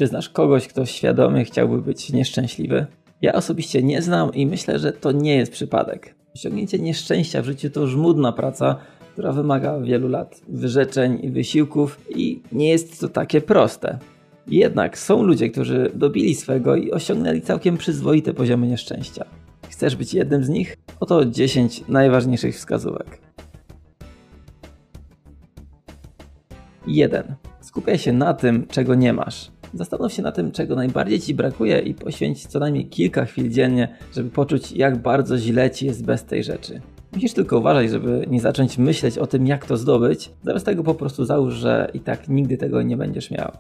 Czy znasz kogoś, kto świadomie chciałby być nieszczęśliwy? Ja osobiście nie znam i myślę, że to nie jest przypadek. Osiągnięcie nieszczęścia w życiu to żmudna praca, która wymaga wielu lat wyrzeczeń i wysiłków i nie jest to takie proste. Jednak są ludzie, którzy dobili swego i osiągnęli całkiem przyzwoite poziomy nieszczęścia. Chcesz być jednym z nich? Oto 10 najważniejszych wskazówek. 1. Skupiaj się na tym, czego nie masz. Zastanów się na tym, czego najbardziej Ci brakuje i poświęć co najmniej kilka chwil dziennie, żeby poczuć, jak bardzo źle Ci jest bez tej rzeczy. Musisz tylko uważać, żeby nie zacząć myśleć o tym, jak to zdobyć. Zamiast tego po prostu załóż, że i tak nigdy tego nie będziesz miał.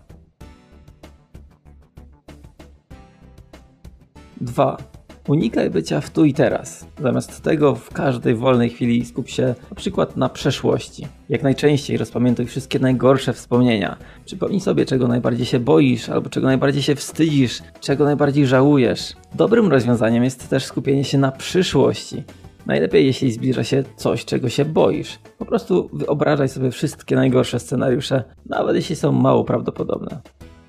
2. Unikaj bycia w tu i teraz. Zamiast tego w każdej wolnej chwili skup się na przykład na przeszłości. Jak najczęściej rozpamiętuj wszystkie najgorsze wspomnienia. Przypomnij sobie, czego najbardziej się boisz, albo czego najbardziej się wstydzisz, czego najbardziej żałujesz. Dobrym rozwiązaniem jest też skupienie się na przyszłości. Najlepiej, jeśli zbliża się coś, czego się boisz. Po prostu wyobrażaj sobie wszystkie najgorsze scenariusze, nawet jeśli są mało prawdopodobne.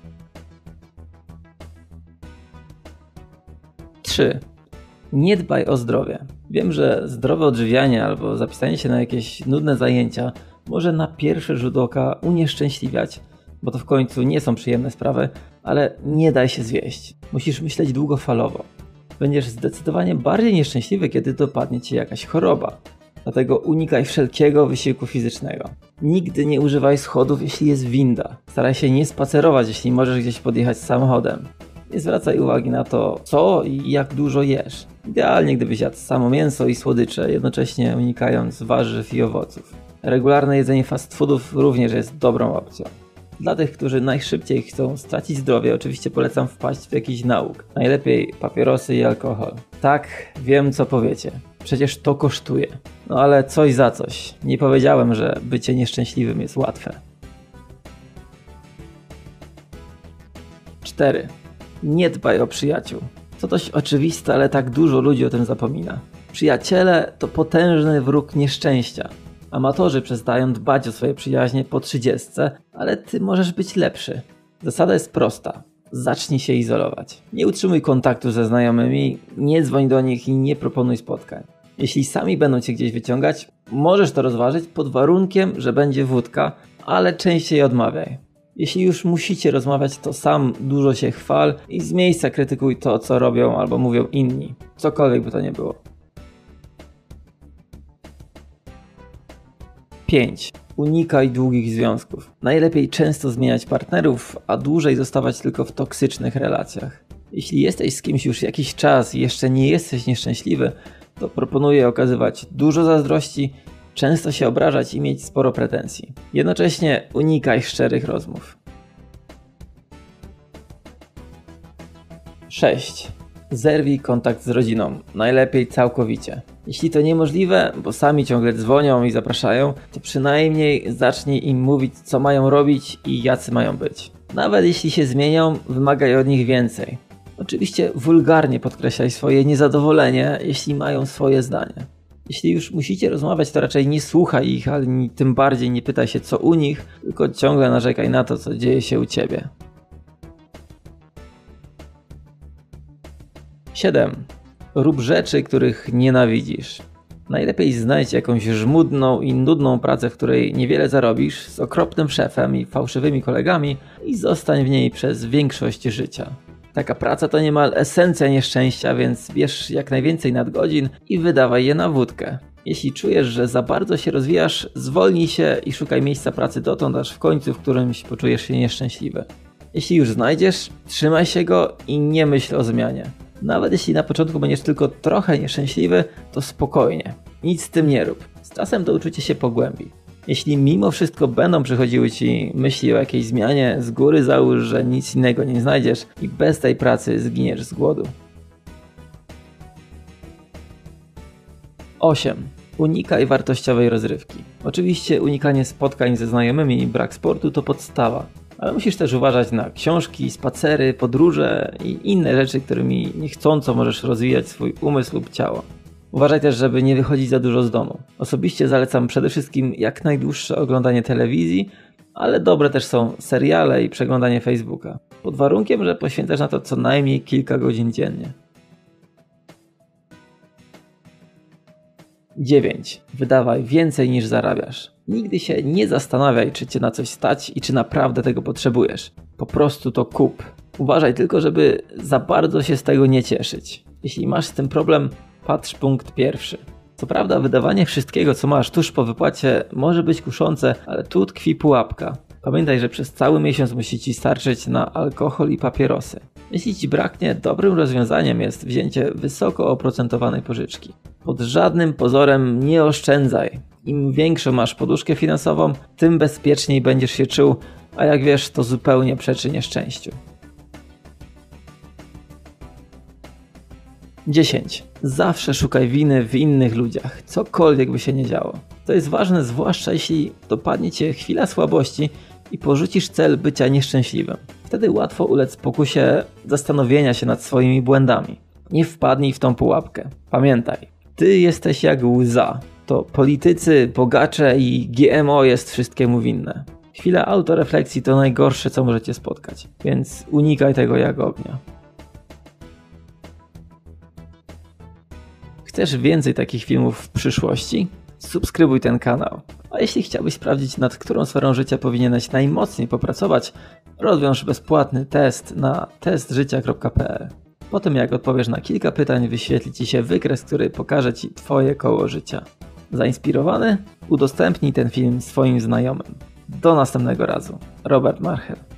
3. Nie dbaj o zdrowie. Wiem, że zdrowe odżywianie albo zapisanie się na jakieś nudne zajęcia może na pierwszy rzut oka unieszczęśliwiać, bo to w końcu nie są przyjemne sprawy, ale nie daj się zwieść. Musisz myśleć długofalowo. Będziesz zdecydowanie bardziej nieszczęśliwy, kiedy dopadnie Cię jakaś choroba. Dlatego unikaj wszelkiego wysiłku fizycznego. Nigdy nie używaj schodów, jeśli jest winda. Staraj się nie spacerować, jeśli możesz gdzieś podjechać samochodem. Nie zwracaj uwagi na to, co i jak dużo jesz. Idealnie, gdybyś jadł samo mięso i słodycze, jednocześnie unikając warzyw i owoców. Regularne jedzenie fast foodów również jest dobrą opcją. Dla tych, którzy najszybciej chcą stracić zdrowie, oczywiście polecam wpaść w jakiś nauk. Najlepiej papierosy i alkohol. Tak, wiem co powiecie. Przecież to kosztuje. No ale coś za coś. Nie powiedziałem, że bycie nieszczęśliwym jest łatwe. 4. Nie dbaj o przyjaciół. To dość oczywiste, ale tak dużo ludzi o tym zapomina. Przyjaciele to potężny wróg nieszczęścia. Amatorzy przestają dbać o swoje przyjaźnie po 30, ale ty możesz być lepszy. Zasada jest prosta. Zacznij się izolować. Nie utrzymuj kontaktu ze znajomymi, nie dzwoń do nich i nie proponuj spotkań. Jeśli sami będą cię gdzieś wyciągać, możesz to rozważyć pod warunkiem, że będzie wódka, ale częściej odmawiaj. Jeśli już musicie rozmawiać, to sam dużo się chwal i z miejsca krytykuj to, co robią albo mówią inni. Cokolwiek by to nie było. 5. Unikaj długich związków. Najlepiej często zmieniać partnerów, a dłużej zostawać tylko w toksycznych relacjach. Jeśli jesteś z kimś już jakiś czas i jeszcze nie jesteś nieszczęśliwy, to proponuję okazywać dużo zazdrości, często się obrażać i mieć sporo pretensji. Jednocześnie unikaj szczerych rozmów. 6. Zerwij kontakt z rodziną, najlepiej całkowicie. Jeśli to niemożliwe, bo sami ciągle dzwonią i zapraszają, to przynajmniej zacznij im mówić, co mają robić i jacy mają być. Nawet jeśli się zmienią, wymagaj od nich więcej. Oczywiście wulgarnie podkreślaj swoje niezadowolenie, jeśli mają swoje zdanie. Jeśli już musicie rozmawiać, to raczej nie słuchaj ich, ale tym bardziej nie pytaj się, co u nich, tylko ciągle narzekaj na to, co dzieje się u ciebie. 7. Rób rzeczy, których nienawidzisz. Najlepiej znajdź jakąś żmudną i nudną pracę, w której niewiele zarobisz, z okropnym szefem i fałszywymi kolegami i zostań w niej przez większość życia. Taka praca to niemal esencja nieszczęścia, więc bierz jak najwięcej nadgodzin i wydawaj je na wódkę. Jeśli czujesz, że za bardzo się rozwijasz, zwolnij się i szukaj miejsca pracy dotąd, aż w końcu w którymś poczujesz się nieszczęśliwy. Jeśli już znajdziesz, trzymaj się go i nie myśl o zmianie. Nawet jeśli na początku będziesz tylko trochę nieszczęśliwy, to spokojnie. Nic z tym nie rób. Z czasem to uczucie się pogłębi. Jeśli mimo wszystko będą przychodziły ci myśli o jakiejś zmianie, z góry załóż, że nic innego nie znajdziesz i bez tej pracy zginiesz z głodu. 8. Unikaj wartościowej rozrywki. Oczywiście unikanie spotkań ze znajomymi i brak sportu to podstawa. Ale musisz też uważać na książki, spacery, podróże i inne rzeczy, którymi niechcąco możesz rozwijać swój umysł lub ciało. Uważaj też, żeby nie wychodzić za dużo z domu. Osobiście zalecam przede wszystkim jak najdłuższe oglądanie telewizji, Ale dobre też są seriale i przeglądanie Facebooka. Pod warunkiem, że poświęcasz na to co najmniej kilka godzin dziennie. 9. Wydawaj więcej niż zarabiasz. Nigdy się nie zastanawiaj, czy cię na coś stać i czy naprawdę tego potrzebujesz. Po prostu to kup. Uważaj tylko, żeby za bardzo się z tego nie cieszyć. Jeśli masz z tym problem, patrz punkt pierwszy. Co prawda wydawanie wszystkiego, co masz tuż po wypłacie może być kuszące, ale tu tkwi pułapka. Pamiętaj, że przez cały miesiąc musi ci starczyć na alkohol i papierosy. Jeśli ci braknie, dobrym rozwiązaniem jest wzięcie wysoko oprocentowanej pożyczki. Pod żadnym pozorem nie oszczędzaj. Im większą masz poduszkę finansową, tym bezpieczniej będziesz się czuł, a jak wiesz, to zupełnie przeczy nieszczęściu. 10. Zawsze szukaj winy w innych ludziach, cokolwiek by się nie działo. To jest ważne, zwłaszcza jeśli dopadnie cię chwila słabości i porzucisz cel bycia nieszczęśliwym. Wtedy łatwo ulec pokusie zastanowienia się nad swoimi błędami. Nie wpadnij w tą pułapkę. Pamiętaj, ty jesteś jak łza. To politycy, bogacze i GMO jest wszystkiemu winne. Chwila autorefleksji to najgorsze, co możecie spotkać, więc unikaj tego jak ognia. Chcesz więcej takich filmów w przyszłości? Subskrybuj ten kanał. A jeśli chciałbyś sprawdzić, nad którą sferą życia powinieneś najmocniej popracować, rozwiąż bezpłatny test na testżycia.pl. Po tym jak odpowiesz na kilka pytań, wyświetli ci się wykres, który pokaże ci twoje koło życia. Zainspirowany? Udostępnij ten film swoim znajomym. Do następnego razu. Robert Marchel.